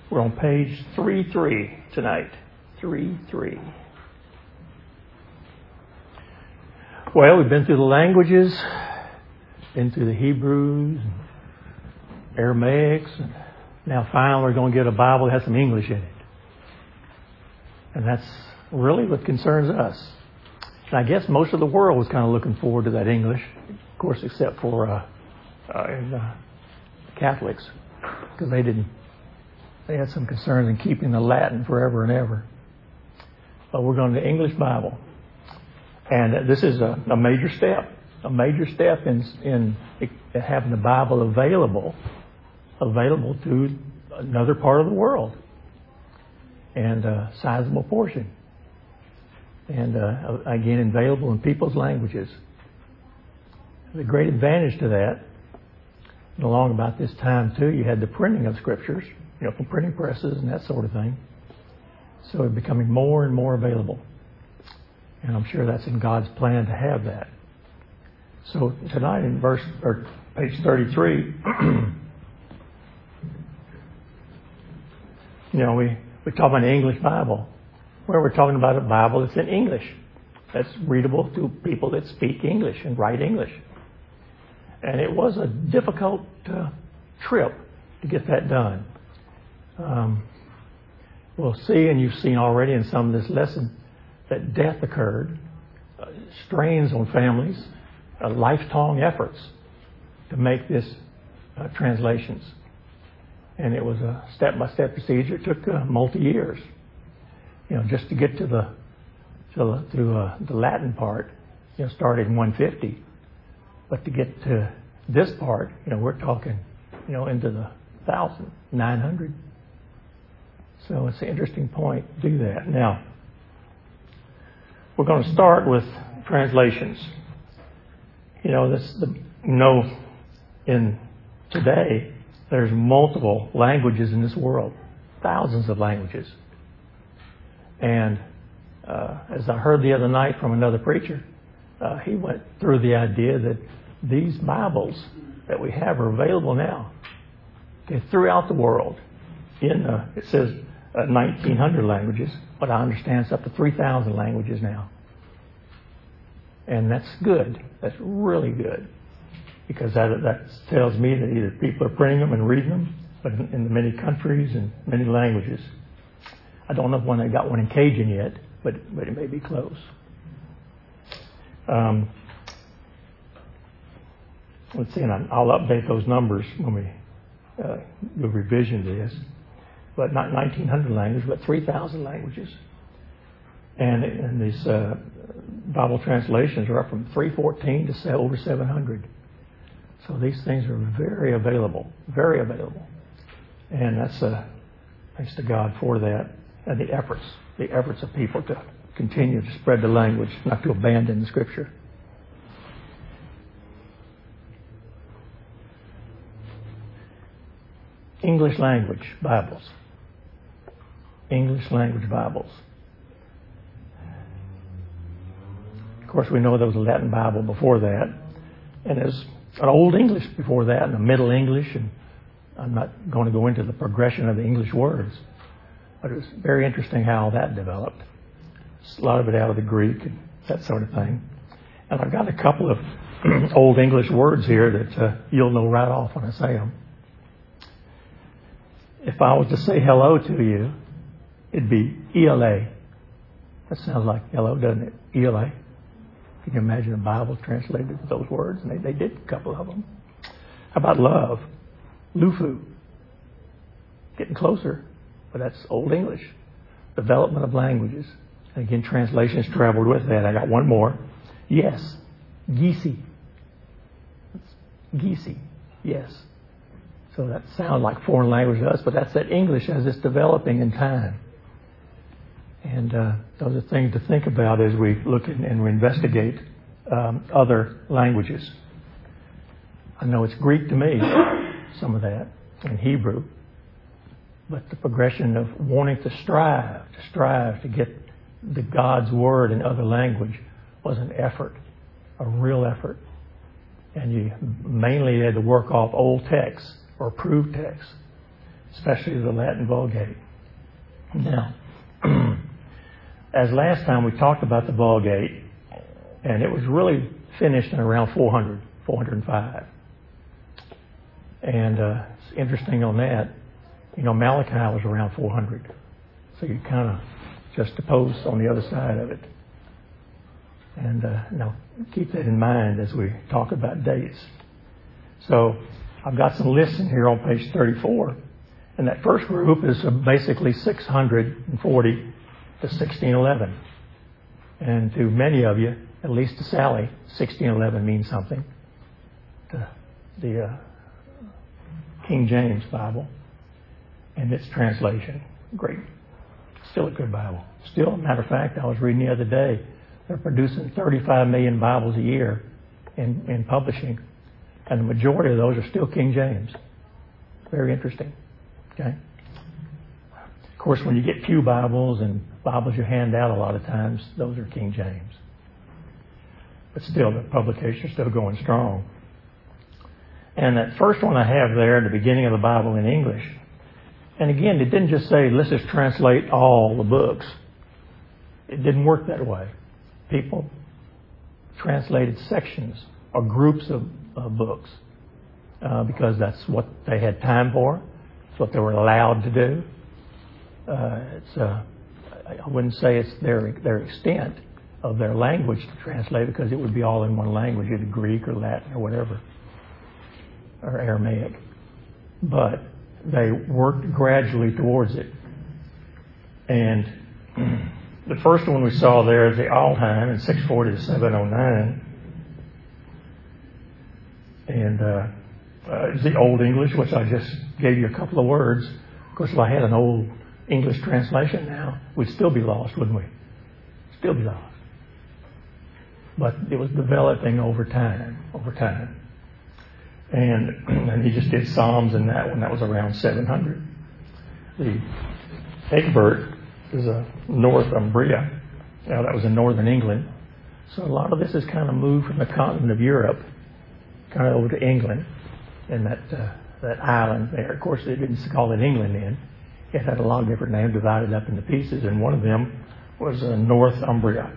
We're on page 33 tonight. 33. Well, we've been through the languages, been through the Hebrews, and Aramaics, and now finally we're going to get a Bible that has some English in it. And that's really what concerns us. And I guess most of the world was kind of looking forward to that English, of course, except for Catholics, because they had some concerns in keeping the Latin forever and ever. But we're going to the English Bible. And this is a major step in having the Bible available to another part of the world, and a sizable portion. And again, available in people's languages. The great advantage to that, and along about this time too, you had the printing of scriptures, from printing presses and that sort of thing. So it's becoming more and more available. And I'm sure that's in God's plan to have that. So tonight in page 33, we talk about the English Bible. Where we're talking about a Bible that's in English, that's readable to people that speak English and write English. And it was a difficult trip to get that done. We'll see, and you've seen already in some of this lesson, that death occurred, strains on families, lifelong efforts to make this translations. And it was a step-by-step procedure. It took multi-years. Just to get to the Latin part, started in 150. But to get to this part, we're talking, into the 900. So it's an interesting point to do that. Now, we're going to start with translations. In today, there's multiple languages in this world, thousands of languages. And as I heard the other night from another preacher, he went through the idea that these Bibles that we have are available now, throughout the world. It says 1,900 languages, but I understand it's up to 3,000 languages now. And that's good. That's really good. Because that tells me that either people are printing them and reading them, but in many countries and many languages. I don't know if they got one in Cajun yet, but it may be close. Let's see, and I'll update those numbers when we do a revision to this. But not 1,900 languages, but 3,000 languages. And these Bible translations are up from 314 to over 700. So these things are very available. And that's thanks to God for that, and the efforts of people to continue to spread the language, not to abandon the Scripture. English language Bibles. English language Bibles. Of course, we know there was a Latin Bible before that, and there's an Old English before that, and a Middle English, and I'm not going to go into the progression of the English words, but it was very interesting how that developed. A lot of it out of the Greek and that sort of thing. And I've got a couple of Old English words here that you'll know right off when I say them. If I was to say hello to you, it'd be ELA. That sounds like hello, doesn't it? ELA. Can you imagine a Bible translated with those words? And they did a couple of them. How about love? Lufu. Getting closer, but that's Old English. Development of languages. And again, translations traveled with that. I got one more. Yes. Gisi. Gisi. Yes. So that sounds like foreign language to us, but that's that English as it's developing in time. And those are things to think about as we look at and we investigate other languages. I know it's Greek to me, some of that, and Hebrew. But the progression of wanting to strive to get the God's Word in other language was an effort, a real effort. And you mainly had to work off old texts or approved texts. especially the Latin Vulgate. Now, as last time we talked about the Vulgate, and it was really finished in around 400, 405. And it's interesting on that, Malachi was around 400. So you kind of just oppose on the other side of it. And now keep that in mind as we talk about dates. So I've got some lists in here on page 34. And that first group is basically 640 to 1611. And to many of you, at least to Sally, 1611 means something. The King James Bible and its translation. Great. Still a good Bible. Still, matter of fact, I was reading the other day, they're producing 35 million Bibles a year in publishing. And the majority of those are still King James. Very interesting. Okay? Of course, when you get pew Bibles and Bibles you hand out a lot of times, those are King James. But still, the publication's still going strong. And that first one I have there, the beginning of the Bible in English. And again, it didn't just say, let's just translate all the books. It didn't work that way. People translated sections or groups of books because that's what they had time for. It's what they were allowed to do. I wouldn't say it's their extent of their language to translate because it would be all in one language, either Greek or Latin or whatever, or Aramaic. But they worked gradually towards it. And the first one we saw there is the Altheim in 640 to 709. And it was the Old English, which I just gave you a couple of words. Of course, if I had an Old English translation now, we'd still be lost, wouldn't we? Still be lost. But it was developing over time. And he just did Psalms in that one. That was around 700. The Egbert is a Northumbria. Now, that was in northern England. So a lot of this is kind of moved from the continent of Europe, kind of over to England, and that island there. Of course, they didn't call it England then. It had a lot of different names divided up into pieces, and one of them was Northumbria.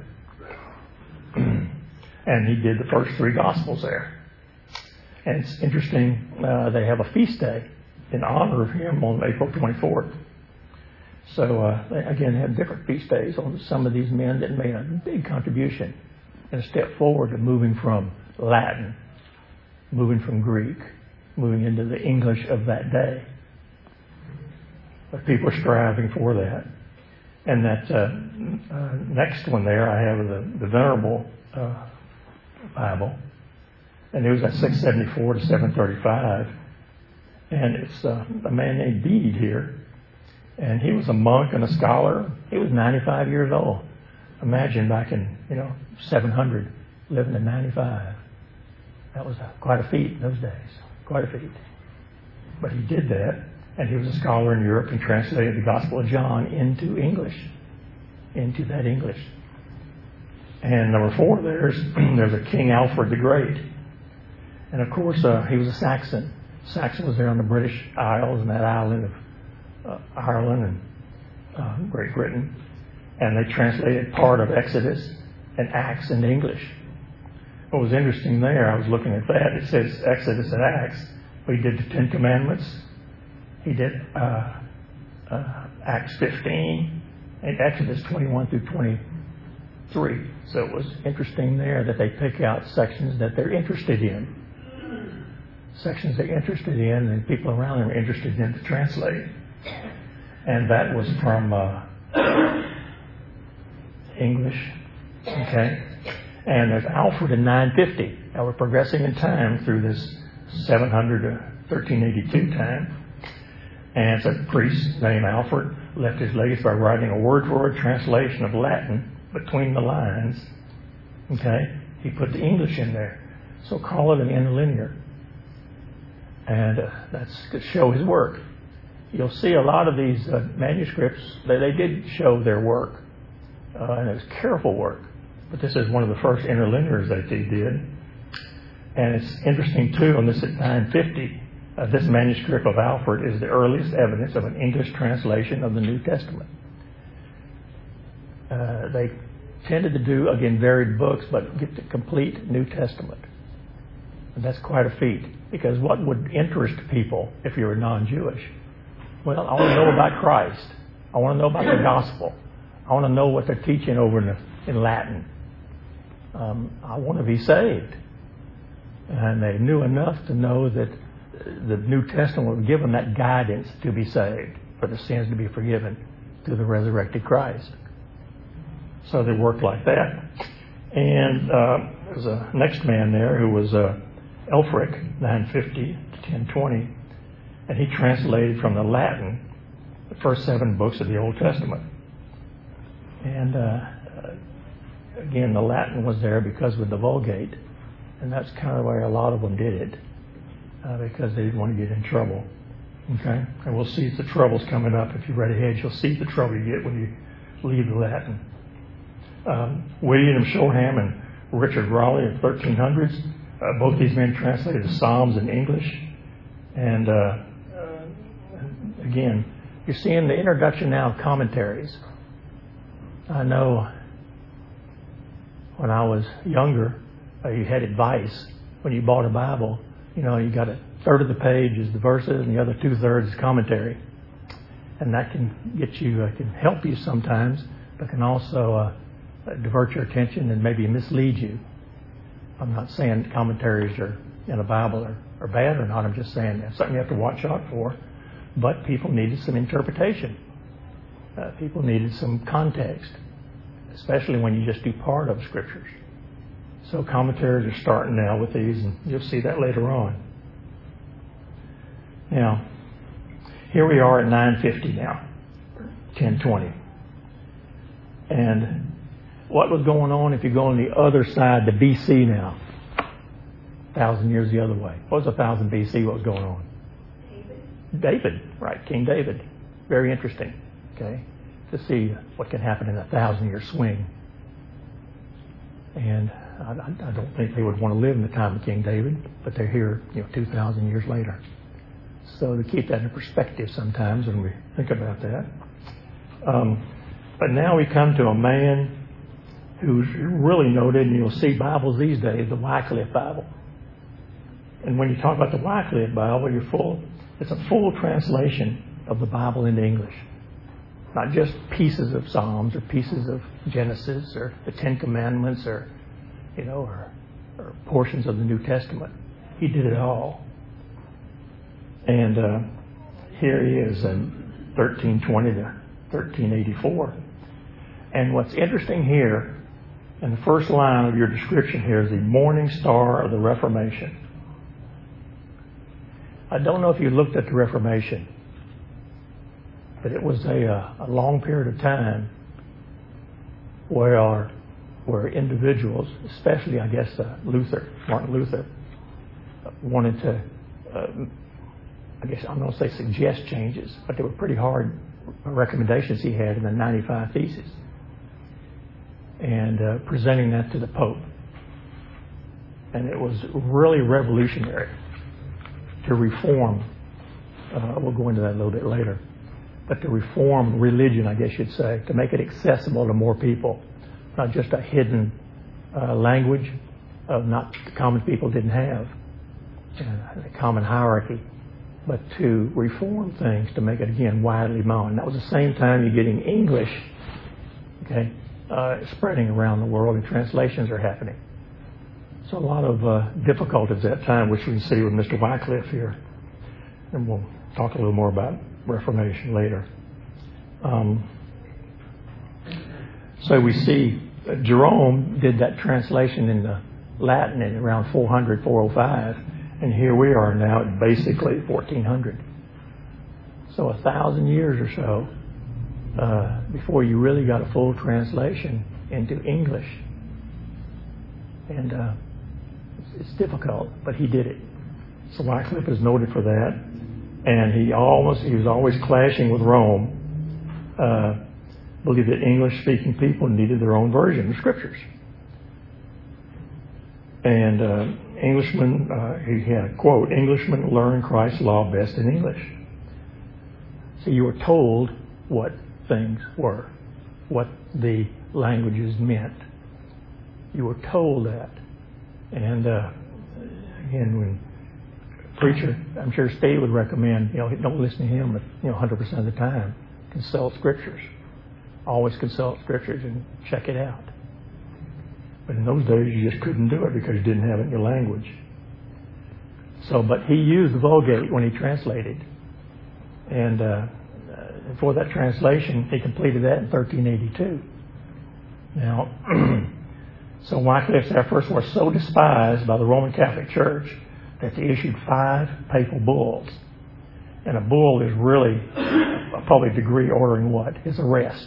And he did the first three Gospels there. And it's interesting, they have a feast day in honor of him on April 24th. So, they again had different feast days on some of these men that made a big contribution and a step forward to moving from Latin, moving from Greek, moving into the English of that day. But people are striving for that. And that next one there, I have the Venerable Bible. And it was at 674 to 735. And it's a man named Bede here. And he was a monk and a scholar. He was 95 years old. Imagine back in, 700, living to 95. That was quite a feat in those days. Quite a feat. But he did that. And he was a scholar in Europe and translated the Gospel of John into English. Into that English. And number 4, there's a King Alfred the Great. And of course, he was a Saxon. Saxon was there on the British Isles and that island of Ireland and Great Britain. And they translated part of Exodus and Acts into English. What was interesting there, I was looking at that, it says Exodus and Acts, but he did the 10 Commandments. He did Acts 15 and Exodus 21 through 23. So it was interesting there that they pick out sections that they're interested in. Sections they're interested in and people around them are interested in to translate. And that was from English. Okay? And there's Alfred in 950. Now we're progressing in time through this 700 to 1382 time. And it's a priest named Alfred left his legacy by writing a word-for-word translation of Latin between the lines. Okay? He put the English in there. So call it an interlinear. And that's to show his work. You'll see a lot of these manuscripts, they did show their work. And it was careful work. But this is one of the first interlinears that they did. And it's interesting, too, on this at 950, This manuscript of Alfred is the earliest evidence of an English translation of the New Testament. They tended to do, again, varied books, but get the complete New Testament. And that's quite a feat, because what would interest people if you were non-Jewish? Well, I want to know about Christ. I want to know about the gospel. I want to know what they're teaching over in Latin. I want to be saved. And they knew enough to know that the New Testament would give them that guidance to be saved, for the sins to be forgiven through the resurrected Christ. So they worked like that. And there's a next man there who was Elfric, 950 to 1020, and he translated from the Latin the first 7 books of the Old Testament. And again, the Latin was there because of the Vulgate, and that's kind of why a lot of them did it, because they didn't want to get in trouble. Okay? And we'll see the troubles coming up. If you read ahead, you'll see the trouble you get when you leave the Latin. William Shoreham and Richard Raleigh in the 1300s, both these men translated the Psalms in English. And again, you're seeing the introduction now of commentaries. I know when I was younger, you had advice. When you bought a Bible, you got a third of the page is the verses and the other 2/3 is commentary. And that can get you, can help you sometimes, but can also divert your attention and maybe mislead you. I'm not saying commentaries in a Bible are bad or not. I'm just saying that's something you have to watch out for. But people needed some interpretation. People needed some context, especially when you just do part of scriptures. So commentaries are starting now with these, and you'll see that later on. Now, here we are at 950 now, 1020. And what was going on if you go on the other side, the BC now? 1,000 years the other way. What was 1000 BC? What was going on? David, right, King David. Very interesting, okay, to see what can happen in a 1,000-year swing. And I don't think they would want to live in the time of King David, but they're here, 2,000 years later. So to keep that in perspective sometimes when we think about that. But now we come to a man who's really noted, and you'll see Bibles these days, the Wycliffe Bible. And when you talk about the Wycliffe Bible, it's a full translation of the Bible into English. Not just pieces of Psalms or pieces of Genesis or the Ten Commandments or portions of the New Testament. He did it all. And here he is in 1320 to 1384. And what's interesting here, in the first line of your description here, is the morning star of the Reformation. I don't know if you looked at the Reformation, but it was a long period of time where individuals, especially, I guess, Martin Luther, wanted to, I'm going to say suggest changes, but they were pretty hard recommendations he had in the 95 Theses, and presenting that to the Pope. And it was really revolutionary to reform, we'll go into that a little bit later, but to reform religion, I guess you'd say, to make it accessible to more people, not just a hidden language of not the common people didn't have, a common hierarchy, but to reform things to make it, again, widely known. That was the same time you're getting English, okay, spreading around the world, and translations are happening. So a lot of difficulties at that time, which we can see with Mr. Wycliffe here. And we'll talk a little more about Reformation later. So we see Jerome did that translation in the Latin in around 400, 405. And here we are now at basically 1400. So 1,000 years or so before you really got a full translation into English. And it's difficult, but he did it. So Wycliffe is noted for that. And he was always clashing with Rome. Believed that English-speaking people needed their own version of Scriptures. And Englishmen, he had a quote, "Englishmen learn Christ's law best in English." So you were told what things were, what the languages meant. You were told that. And again, when a preacher, I'm sure Steve would recommend, don't listen to him 100% of the time. Consult scriptures. Always consult scriptures and check it out. But in those days, you just couldn't do it because you didn't have it in your language. So, but he used the Vulgate when he translated. And for that translation, he completed that in 1382. Now, so Wycliffe's efforts were so despised by the Roman Catholic Church that they issued 5 papal bulls. And a bull is really a public decree ordering what? His arrest.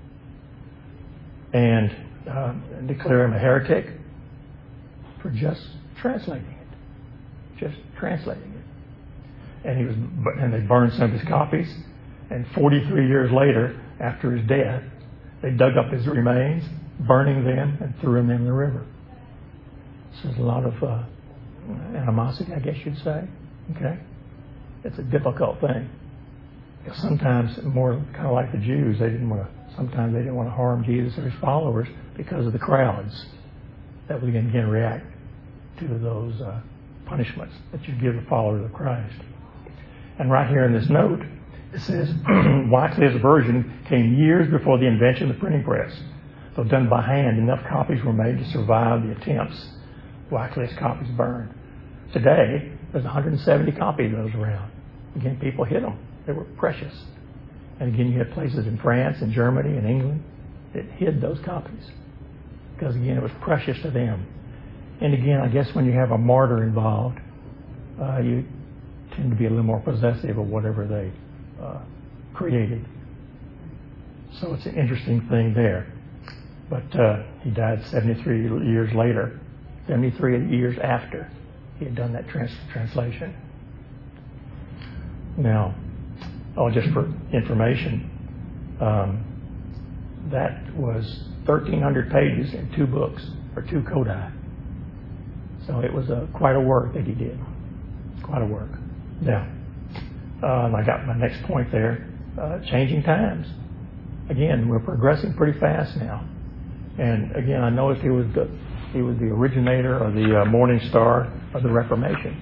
And declare him a heretic for just translating it. Just translating it. And they burned some of his copies. And 43 years later, after his death, they dug up his remains, burning them, and threw them in the river. So there's a lot of animosity, I guess you'd say. Okay? It's a difficult thing. Because sometimes, more kind of like the Jews, sometimes they didn't want to harm Jesus or his followers because of the crowds that would again react to those punishments that you give the followers of Christ. And right here in this note, it says, Wycliffe's version came years before the invention of the printing press. Though done by hand, enough copies were made to survive the attempts. Wycliffe's copies burned. Today, there's 170 copies of those around. Again, people hid them. They were precious. And again, you had places in France and Germany and England that hid those copies. Because again, it was precious to them. And again, I guess when you have a martyr involved, you tend to be a little more possessive of whatever they created. So it's an interesting thing there. But he died 73 years later, 73 years after he had done that translation. Now, just for information, that was 1,300 pages in 2 books, or 2 codi. So it was quite a work that he did. Quite a work. Now, I got my next point there. Changing times. Again, we're progressing pretty fast now. And again, I noticed he was the originator or the morning star of the Reformation.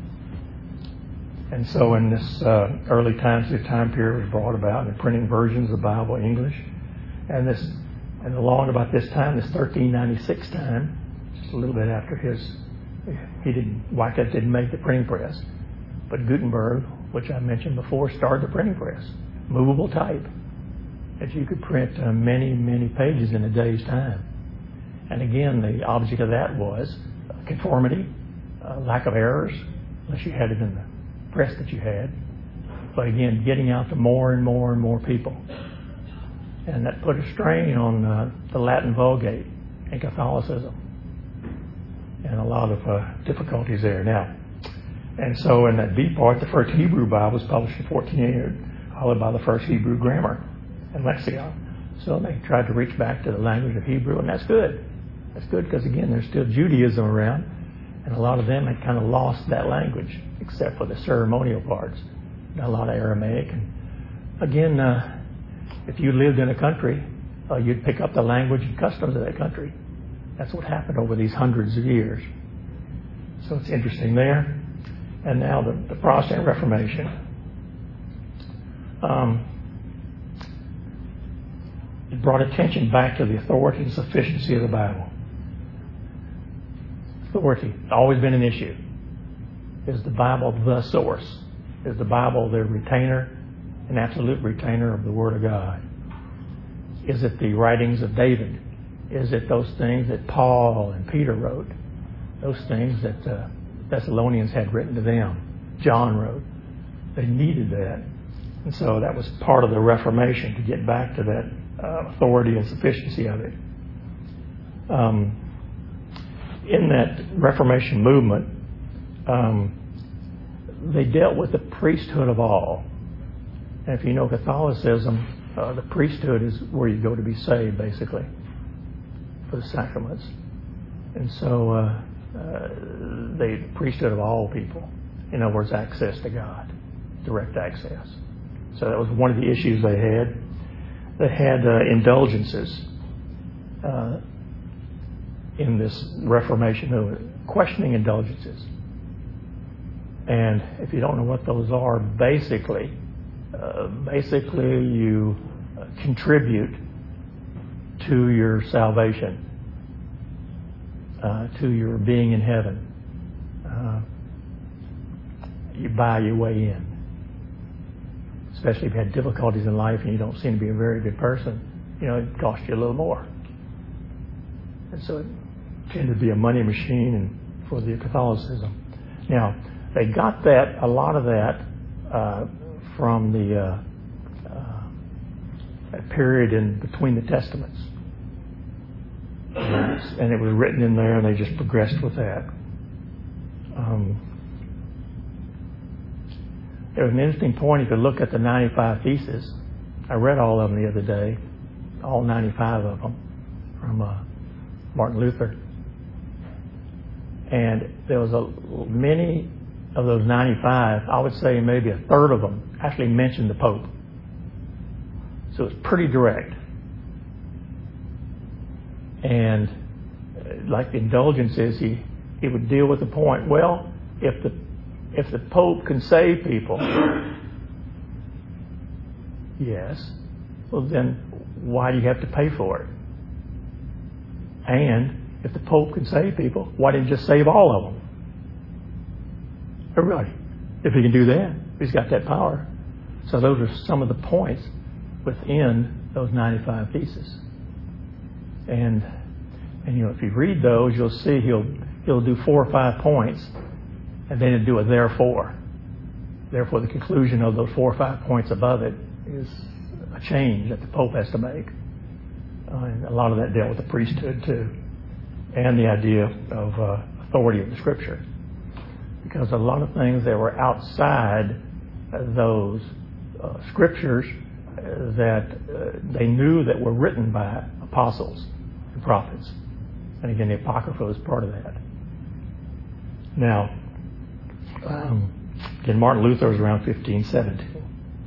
And so in this early times, the time period was brought about in printing versions of the Bible in English. And along about this time, this 1396 time, just a little bit after Wycliffe didn't make the printing press. But Gutenberg, which I mentioned before, started the printing press. Movable type. That you could print many, many pages in a day's time. And again, the object of that was conformity, lack of errors, unless you had it in the press that you had. But again, getting out to more and more and more people. And that put a strain on the Latin Vulgate and Catholicism. And a lot of difficulties there now. And so in that B part, the first Hebrew Bible was published in 1400, followed by the first Hebrew grammar and lexicon. So they tried to reach back to the language of Hebrew, and that's good. That's good because, again, there's still Judaism around, and a lot of them had kind of lost that language, except for the ceremonial parts. A lot of Aramaic. And again, if you lived in a country, you'd pick up the language and customs of that country. That's what happened over these hundreds of years. So it's interesting there. And now the Protestant Reformation. It brought attention back to the authority and sufficiency of the Bible. Authority, always been an issue. Is the Bible the source? Is the Bible the retainer, an absolute retainer of the Word of God? Is it the writings of David? Is it those things that Paul and Peter wrote? Those things that the Thessalonians had written to them, John wrote. They needed that. And so that was part of the Reformation, to get back to that authority and sufficiency of it. In that Reformation movement, they dealt with the priesthood of all. And if you know Catholicism, the priesthood is where you go to be saved, basically, for the sacraments. And so the priesthood of all people. In other words, access to God, direct access. So that was one of the issues they had. They had indulgences in this Reformation movement, questioning indulgences. And if you don't know what those are, basically you contribute to your salvation, to your being in heaven. You buy your way in. Especially if you had difficulties in life and you don't seem to be a very good person, it costs you a little more. And so it tended to be a money machine for the Catholicism. Now, they got a lot of that from the period in between the Testaments. And it was written in there, and they just progressed with that. There was an interesting point if you look at the 95 Theses. I read all of them the other day, all 95 of them, from Martin Luther. And there was many of those 95, I would say maybe a third of them actually mentioned the Pope. So it's pretty direct. And like the indulgences, he would deal with the point, well, if the Pope can save people, yes, well then why do you have to pay for it? And if the Pope can save people, why didn't you just save all of them? Everybody. If he can do that, he's got that power. So those are some of the points within those 95 Theses. And if you read those, you'll see he'll do 4 or 5 points, and then he'll do a therefore. Therefore, the conclusion of those 4 or 5 points above it is a change that the Pope has to make. And a lot of that dealt with the priesthood too, and the idea of authority of the Scripture, because a lot of things that were outside those Scriptures that they knew that were written by apostles and prophets. And again, the Apocrypha is part of that. Now, again, Martin Luther was around 1517.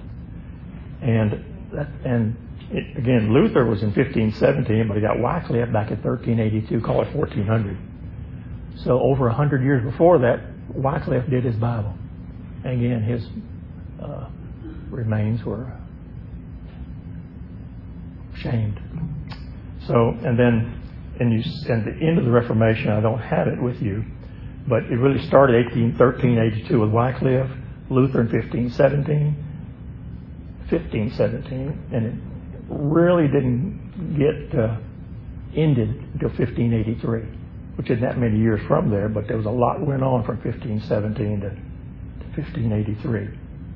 Again, Luther was in 1517, but he got Wycliffe back in 1382, call it 1400. So over 100 years before that, Wycliffe did his Bible. And again, his remains were shamed. So, and then in the end of the Reformation, I don't have it with you, but it really started 1382 with Wycliffe, Luther in 1517, and it really didn't get ended until 1583, which isn't that many years from there, but there was a lot went on from 1517 to 1583.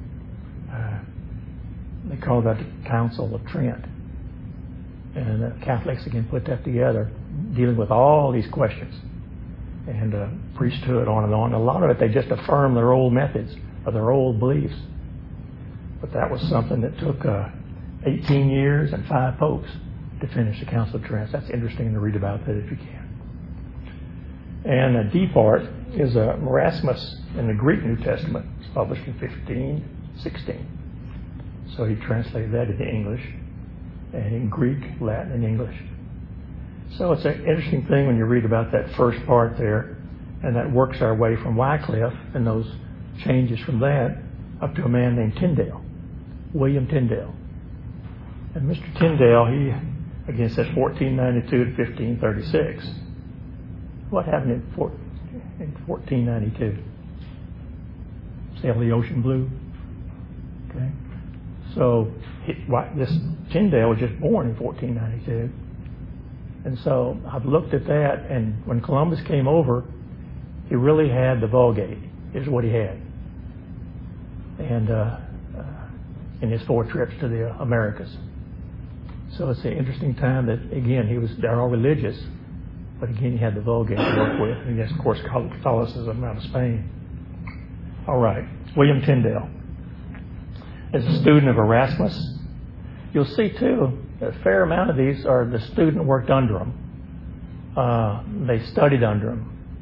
They called that the Council of Trent. And the Catholics again put that together, dealing with all these questions. And priesthood, on and on. A lot of it, they just affirmed their old methods or their old beliefs. But that was something that took 18 years and 5 popes to finish the Council of Trent. That's interesting to read about that if you can. And a D part is Erasmus in the Greek New Testament. It's published in 1516. So he translated that into English, and in Greek, Latin, and English. So it's an interesting thing when you read about that first part there, and that works our way from Wycliffe and those changes from that up to a man named Tyndale, William Tyndale. And Mr. Tyndale, he again says 1492 to 1536. What happened in 1492? Sail the ocean blue. Okay. So this Tyndale was just born in 1492. And so I've looked at that, and when Columbus came over, he really had the Vulgate, is what he had. And in his 4 trips to the Americas. So it's an interesting time that, again, they're all religious, but again, he had the Vulgate to work with. And yes, of course, Catholicism out of Spain. All right, William Tyndale. As a student of Erasmus, you'll see too, a fair amount of these are the student worked under him. They studied under him.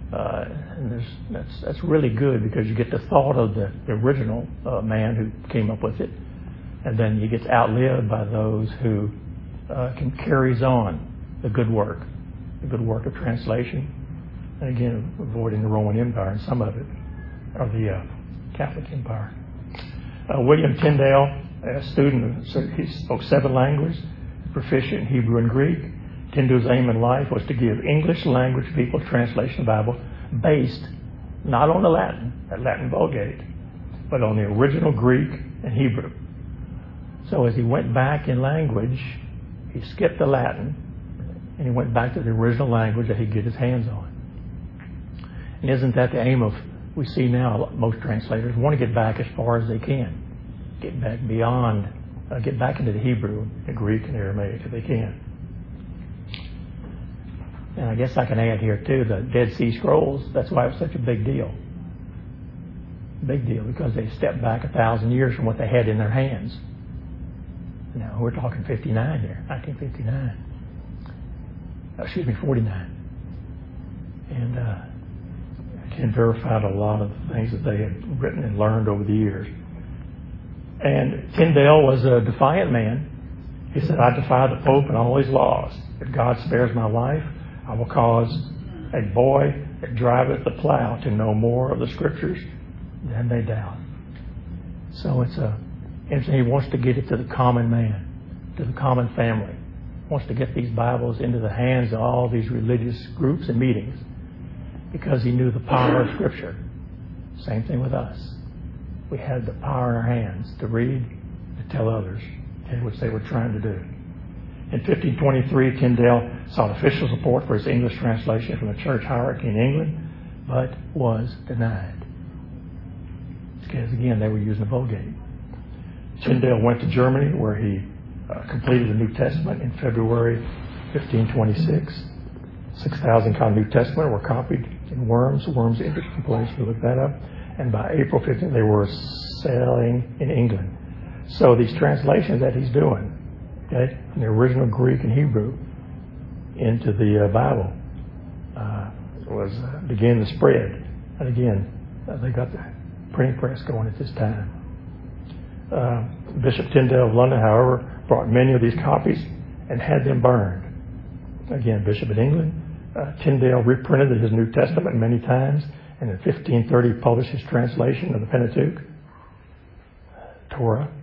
And that's really good because you get the thought of the original man who came up with it, and then he gets outlived by those who carries on the good work of translation, and again avoiding the Roman Empire and some of it, or the Catholic Empire. William Tyndale, a student, he spoke 7 languages, proficient in Hebrew and Greek. Tyndale's aim in life was to give English language people translation of the Bible based not on the that Latin Vulgate, but on the original Greek and Hebrew. So as he went back in language, he skipped the Latin and he went back to the original language that he could get his hands on. And isn't that the aim of, we see now most translators want to get back as far as they can, get back beyond, get back into the Hebrew, the Greek, and Aramaic if they can. And I guess I can add here too, the Dead Sea Scrolls, that's why it was such a big deal. Big deal, because they stepped back 1,000 years from what they had in their hands. Now, we're talking 59 here, 1959. 49. And Ken verified a lot of the things that they had written and learned over the years. And Tyndale was a defiant man. He said, I defy the Pope and all his laws. If God spares my life, I will cause a boy that driveth the plow to know more of the Scriptures than they doubt. So he wants to get it to the common man, to the common family. He wants to get these Bibles into the hands of all these religious groups and meetings because he knew the power of Scripture. Same thing with us. We had the power in our hands to read, to tell others, which they were trying to do. In 1523, Tyndale sought official support for his English translation from the church hierarchy in England, but was denied. Because, again, they were using the Vulgate. Tyndale went to Germany, where he completed the New Testament in February 1526. 6,000 copies of New Testament were copied in Worms. Worms is an interesting place to look that up. And by April 15th, they were selling in England. So these translations that he's doing, okay, from the original Greek and Hebrew into the Bible, was beginning to spread. And again, they got the printing press going at this time. Bishop Tyndale of London, however, brought many of these copies and had them burned. Again, Bishop of England, Tyndale reprinted his New Testament many times, and in 1530 published his translation of the Pentateuch, Torah,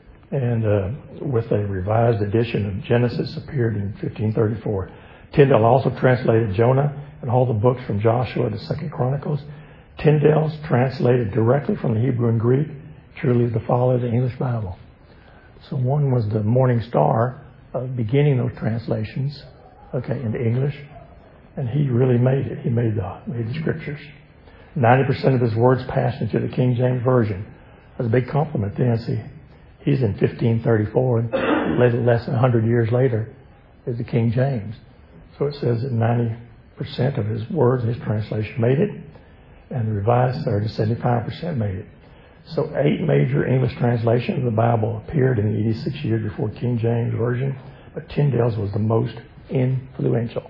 and with a revised edition of Genesis appeared in 1534. Tyndale also translated Jonah and all the books from Joshua to 2 Chronicles. Tyndale's translated directly from the Hebrew and Greek, truly the father of the English Bible. So one was the Morning Star of beginning those translations, okay, into English, and he really made it. He made the Scriptures. 90% of his words passed into the King James Version. That's a big compliment then. See, he's in 1534, and little less than 100 years later is the King James. So it says that 90% of his words, his translation, made it, and the Revised 75% made it. So 8 major English translations of the Bible appeared in the 86 years before King James Version, but Tyndale's was the most influential.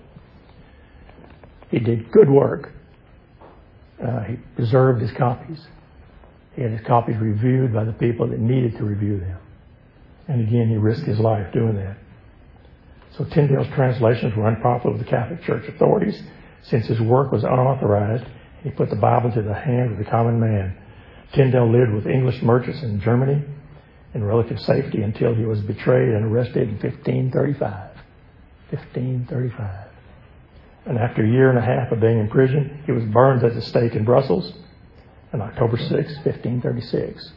He did good work. He preserved his copies. He had his copies reviewed by the people that needed to review them. And again, he risked his life doing that. So Tyndale's translations were unpopular with the Catholic Church authorities. Since his work was unauthorized, he put the Bible into the hands of the common man. Tyndale lived with English merchants in Germany in relative safety until he was betrayed and arrested in 1535. 1535. And after a year and a half of being in prison, he was burned at the stake in Brussels on October 6, 1536.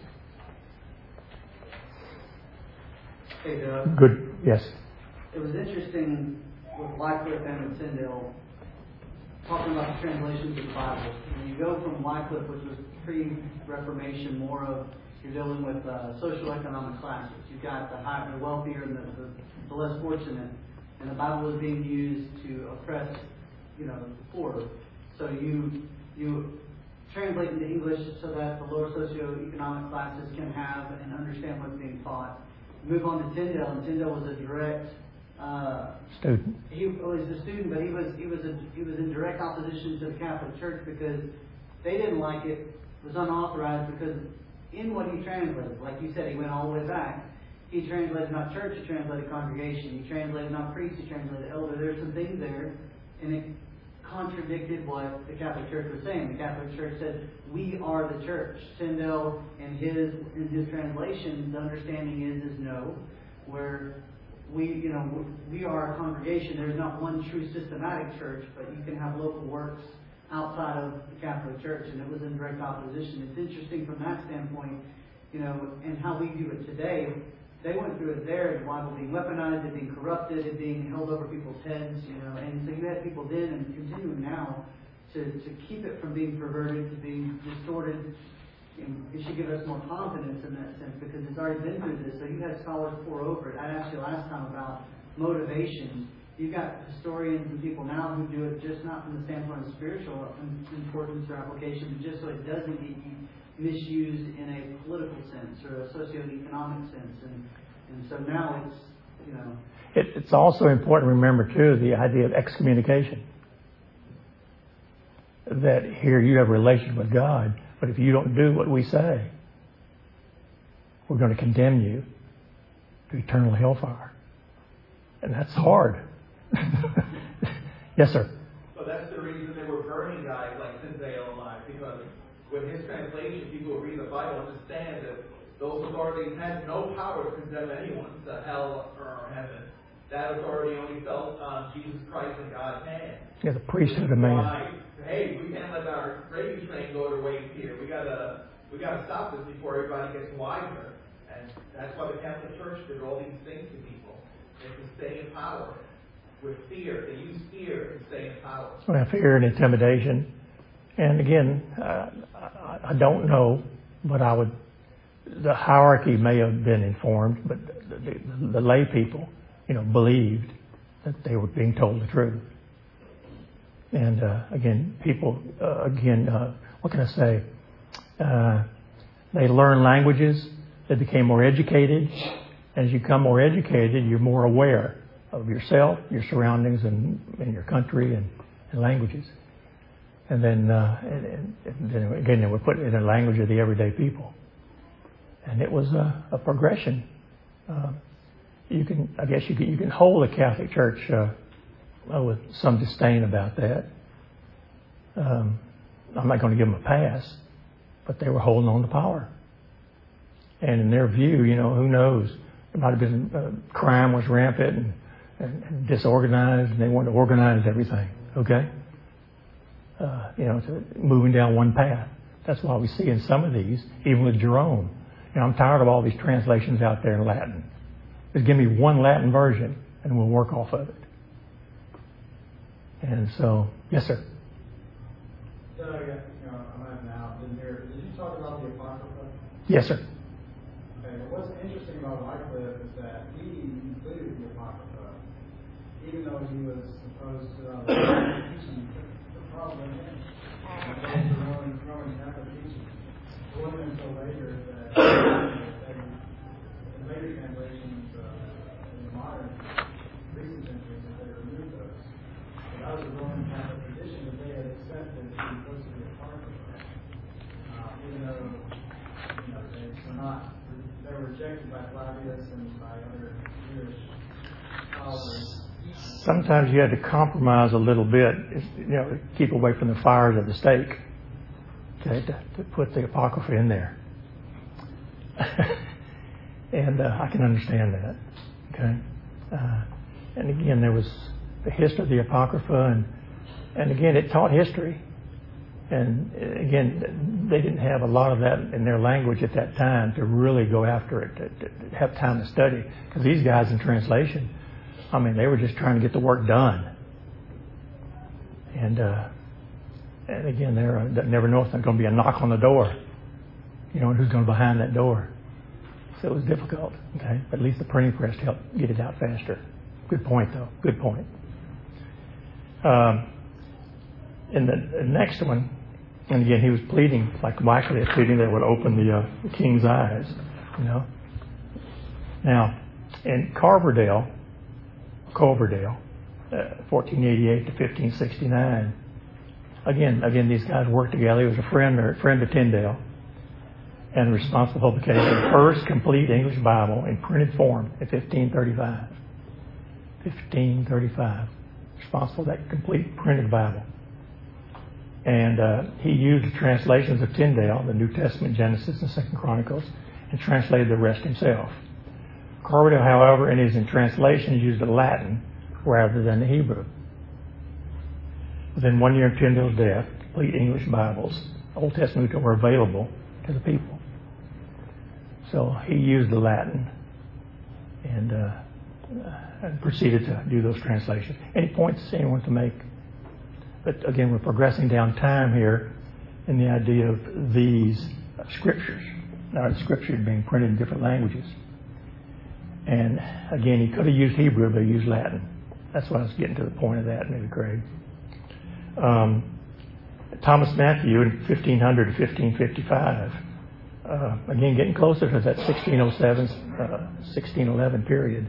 Hey, Doug. Good. Yes. It was interesting with Wycliffe and with Tyndale talking about the translations of the Bible. When you go from Wycliffe, which was pre-Reformation, more of you're dealing with socioeconomic classes. You've got the wealthier and the less fortunate, and the Bible was being used to oppress, the poor. So you translate into English so that the lower socioeconomic classes can have and understand what's being taught. Move on to Tyndale, and Tyndale was a direct Student. He was a student, but he was in direct opposition to the Catholic Church because they didn't like it. It was unauthorized because in what he translated, like you said, he went all the way back. He translated not church, he translated congregation. He translated not priest, he translated elder. There's some things there, and it contradicted what the Catholic Church was saying. The Catholic Church said, "We are the church." Tyndale, in his translation, the understanding is no, where we are a congregation. There's not one true systematic church, but you can have local works outside of the Catholic Church, and it was in direct opposition. It's interesting from that standpoint, and how we do it today. They went through it there, the Bible being weaponized, it being corrupted, it being held over people's heads, and so you had people then and continuing now to keep it from being perverted, to being distorted. It should give us more confidence in that sense because it's already been through this. So you had scholars pour over it. I asked you last time about motivation. You've got historians and people now who do it just not from the standpoint of spiritual importance or application, but just so it doesn't get misused in a political sense or a socioeconomic sense. And so now it's, It's also important to remember, too, the idea of excommunication. That here you have a relationship with God, but if you don't do what we say, we're going to condemn you to eternal hellfire. And that's hard. Yes, sir. So that's the reason they were burning guys like Tyndale alive, because with his translation, people who read the Bible understand that those authorities had no power to condemn anyone to hell or heaven. That authority only fell on Jesus Christ and God's hand. Yeah, the priesthood of man. Why, hey, we can't let our gravy train go to waste here. We gotta stop this before everybody gets wiser. And that's why the Catholic Church did all these things to people. They can stay in power with fear. They use fear to stay in power. Well, fear and intimidation. And again, I don't know, but the hierarchy may have been informed, but the lay people, believed that they were being told the truth. And again, people, what can I say? They learn languages. They became more educated. As you become more educated, you're more aware of yourself, your surroundings, and your country and languages. And then, again, they were put in the language of the everyday people. And it was a progression. You can hold the Catholic Church with some disdain about that. I'm not going to give them a pass, but they were holding on to power. And in their view, who knows? It might have been crime was rampant and disorganized, and they wanted to organize everything. Okay. To moving down one path. That's why we see in some of these, even with Jerome. I'm tired of all these translations out there in Latin. Just give me one Latin version, and we'll work off of it. And so, yes, sir. So, I'm at now. Did you talk about the Apocrypha? Yes, sir. Okay. Well, what's interesting about Wycliffe is that he included the Apocrypha, even though he was supposed to teaching the problem in the Roman Catholic teaching. It wasn't until later that in later translations in the modern recent centuries that they removed those. So that was a Roman Catholic tradition that they had accepted to be close to the Apocrypha, even though they were rejected by Flavius and by other Jewish scholars. Sometimes you had to compromise a little bit, to keep away from the fires of the stake. Okay, to put the Apocrypha in there. And I can understand that. Okay. And again, there was the history of the Apocrypha, and again, it taught history. And again, they didn't have a lot of that in their language at that time to really go after it, to have time to study. Because these guys in translation, they were just trying to get the work done. And again, they never know if there's going to be a knock on the door. And who's going to be behind that door. So it was difficult. Okay, but at least the printing press helped get it out faster. Good point, though. Good point. In the next one, and again, he was pleading, like Wycliffe pleading that would open the king's eyes. Now, in Carverdale, Coverdale, 1488 to 1569. Again, these guys worked together. He was a friend of Tyndale, and responsible for publication of the first complete English Bible in printed form in 1535. 1535. Responsible for that complete printed Bible. And he used the translations of Tyndale, the New Testament, Genesis and 2 Chronicles, and translated the rest himself. Coverdale, however, in his translations used the Latin rather than the Hebrew. Within 1 year of Tyndale's death, complete English Bibles, Old Testament, were available to the people. So he used the Latin and proceeded to do those translations. Any points anyone to make? But again, we're progressing down time here in the idea of these scriptures. Now, the scriptures being printed in different languages. And again, he could have used Hebrew, but he used Latin. That's why I was getting to the point of that, maybe, Craig. Thomas Matthew in 1500 to 1555. Again, getting closer to that 1607, 1611 period.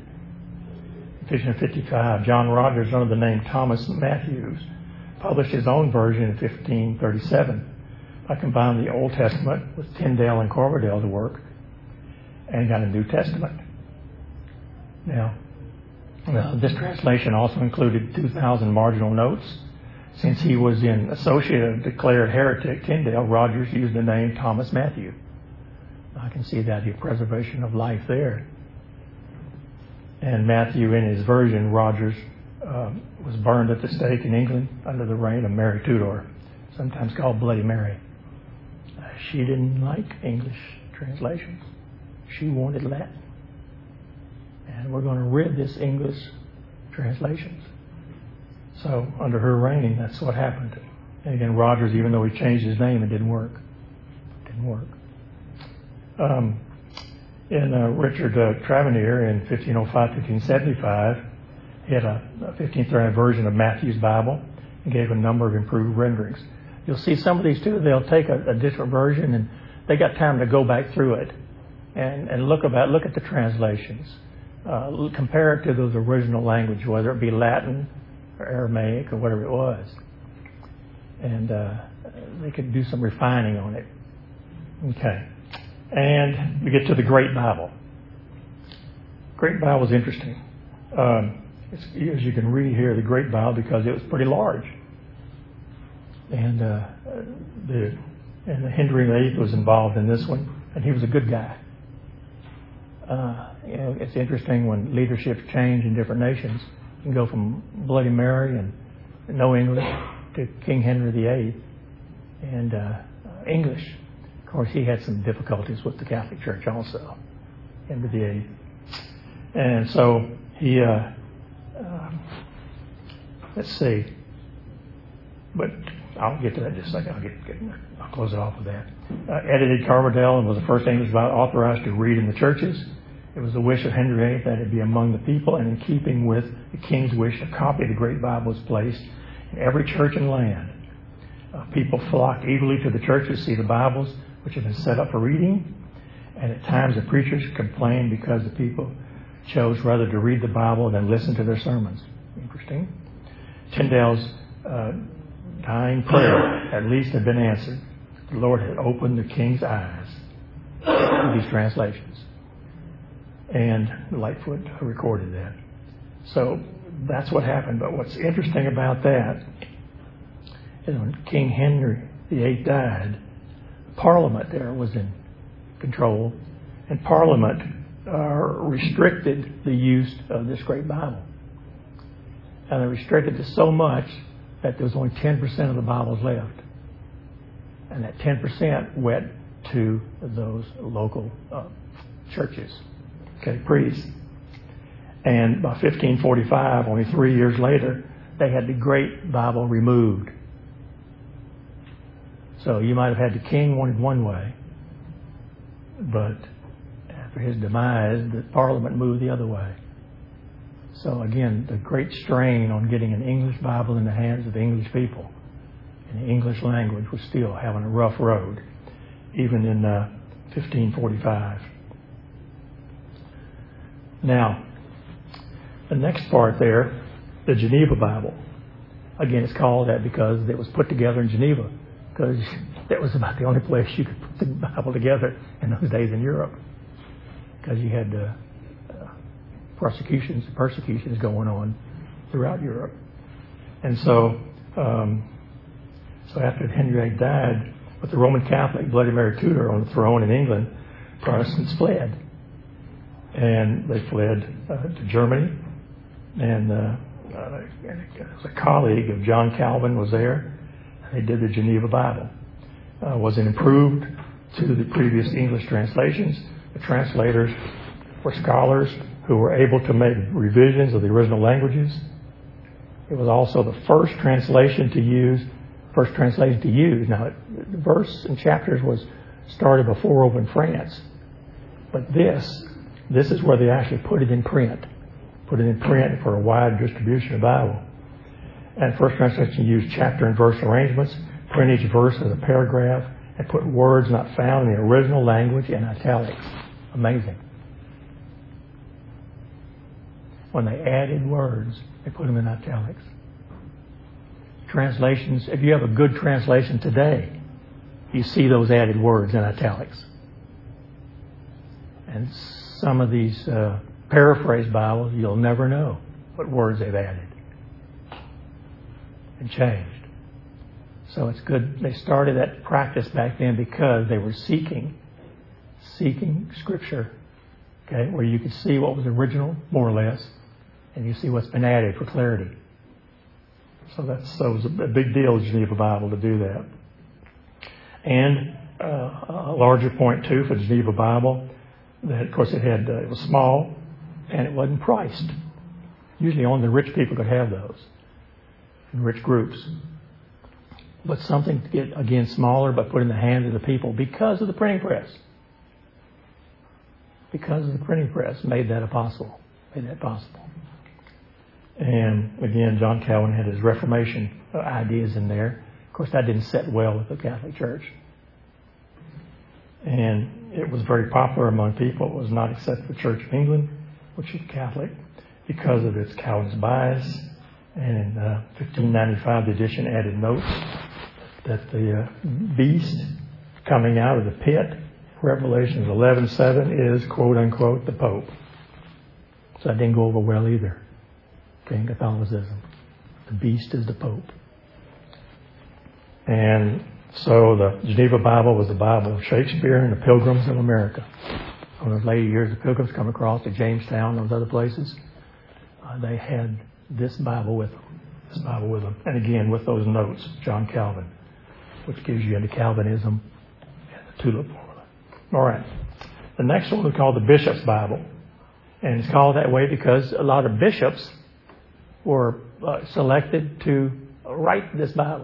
1555, John Rogers, under the name Thomas Matthews, published his own version in 1537 by combining the Old Testament with Tyndale and Coverdale's work and got a New Testament. Now, this translation also included 2,000 marginal notes. Since he was in associate of declared heretic Tyndale, Rogers used the name Thomas Matthew. I can see that, the preservation of life there. And Matthew, in his version, Rogers, was burned at the stake in England under the reign of Mary Tudor, sometimes called Bloody Mary. She didn't like English translations. She wanted Latin. And we're going to rid this English translations. So under her reigning, that's what happened. And again, Rogers, even though he changed his name, it didn't work. Richard Travenier in 1505-1575, he had a 1530 version of Matthew's Bible and gave a number of improved renderings. You'll see some of these too. They'll take a different version, and they got time to go back through it and look at the translations, compare it to those original language, whether it be Latin or Aramaic or whatever it was, and they could do some refining on it. Okay. And we get to the Great Bible. Great Bible is interesting. As you can read here, the Great Bible, because it was pretty large. And Henry VIII was involved in this one, and he was a good guy. It's interesting when leaderships change in different nations. You can go from Bloody Mary and no English to King Henry VIII and English. Of course, he had some difficulties with the Catholic Church also, Henry VIII. And so he, let's see, but I'll get to that in just a second. I'll close it off with that. Edited Coverdale and was the first English Bible authorized to read in the churches. It was the wish of Henry VIII that it be among the people, and in keeping with the king's wish, a copy of the Great Bible was placed in every church and land. People flocked eagerly to the churches to see the Bibles, which had been set up for reading, and at times the preachers complained because the people chose rather to read the Bible than listen to their sermons. Interesting. Tyndale's dying prayer at least had been answered. The Lord had opened the king's eyes to these translations. And Lightfoot recorded that. So that's what happened. But what's interesting about that is when King Henry VIII died, Parliament there was in control, and Parliament restricted the use of this Great Bible. And they restricted it so much that there was only 10% of the Bibles left. And that 10% went to those local churches, priests. And by 1545, only 3 years later, they had the Great Bible removed. So you might have had the king wanted one way, but after his demise, the Parliament moved the other way. So again, the great strain on getting an English Bible in the hands of the English people in the English language was still having a rough road, even in 1545. Now, The next part there, the Geneva Bible. Again, it's called that because it was put together in Geneva, because that was about the only place you could put the Bible together in those days in Europe, because you had persecutions going on throughout Europe. And so after Henry VIII died, with the Roman Catholic Bloody Mary Tudor on the throne in England, Protestants fled. And they fled to Germany. And a colleague of John Calvin was there. They did the Geneva Bible. Was it improved to the previous English translations? The translators were scholars who were able to make revisions of the original languages. It was also the first translation to use. Now, the verse and chapters was started before over in France. But this is where they actually put it in print. Put it in print for a wide distribution of the Bible. And first translation used chapter and verse arrangements, print each verse as a paragraph, and put words not found in the original language in italics. Amazing. When they added words, they put them in italics. Translations, if you have a good translation today, you see those added words in italics. And some of these paraphrase Bibles, you'll never know what words they've added and changed. So it's good. They started that practice back then because they were seeking Scripture, okay, where you could see what was original, more or less, and you see what's been added for clarity. So it was a big deal, the Geneva Bible, to do that. And a larger point, too, for the Geneva Bible, that, of course, it was small and it wasn't priced. Usually only the rich people could have those, in rich groups. But something to get, again, smaller, but put in the hands of the people because of the printing press. Because of the printing press made that possible. And again, John Calvin had his Reformation ideas in there. Of course, that didn't sit well with the Catholic Church. And it was very popular among people. It was not accepted the Church of England, which is Catholic, because of its Calvinist bias. And in 1595, the edition added notes that the beast coming out of the pit, Revelations 11:7, is, quote unquote, the Pope. So that didn't go over well either. In Catholicism, the beast is the Pope. And so the Geneva Bible was the Bible of Shakespeare and the Pilgrims of America. In those later years, the Pilgrims come across to Jamestown and those other places. They had this Bible with them. And again, with those notes, John Calvin, which gives you into Calvinism and the Tulip Formula. All right. The next one we call the Bishop's Bible. And it's called that way because a lot of bishops were selected to write this Bible.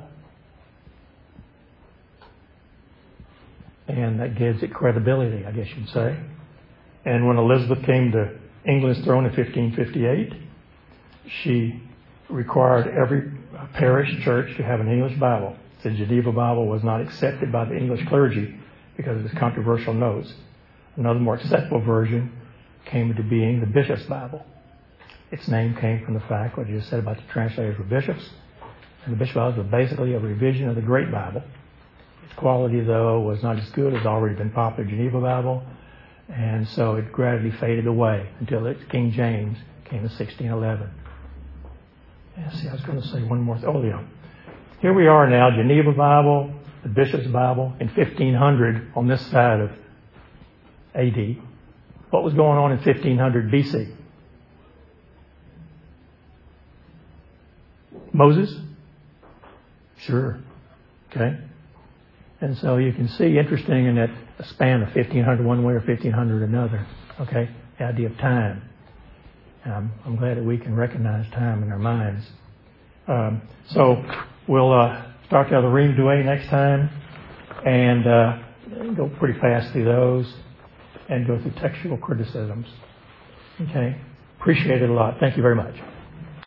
And that gives it credibility, I guess you'd say. And when Elizabeth came to England's throne in 1558, she required every parish church to have an English Bible. The Geneva Bible was not accepted by the English clergy because of its controversial notes. Another more acceptable version came into being the Bishop's Bible. Its name came from the fact, what you just said about the translators were bishops. And the Bishop's Bible was basically a revision of the Great Bible. Its quality, though, was not as good as already been popular Geneva Bible. And so it gradually faded away until King James came in 1611. Yeah, see, I was going to say one more thing. Oh, yeah. Here we are now, Geneva Bible, the Bishop's Bible, in 1500 on this side of AD. What was going on in 1500 BC? Moses? Sure. Okay. And so you can see, interesting in that span of 1500 one way or 1500 another. Okay. The idea of time. And I'm glad that we can recognize time in our minds. So we'll start the other Ream Douay next time and go pretty fast through those and go through textual criticisms. Okay. Appreciate it a lot. Thank you very much.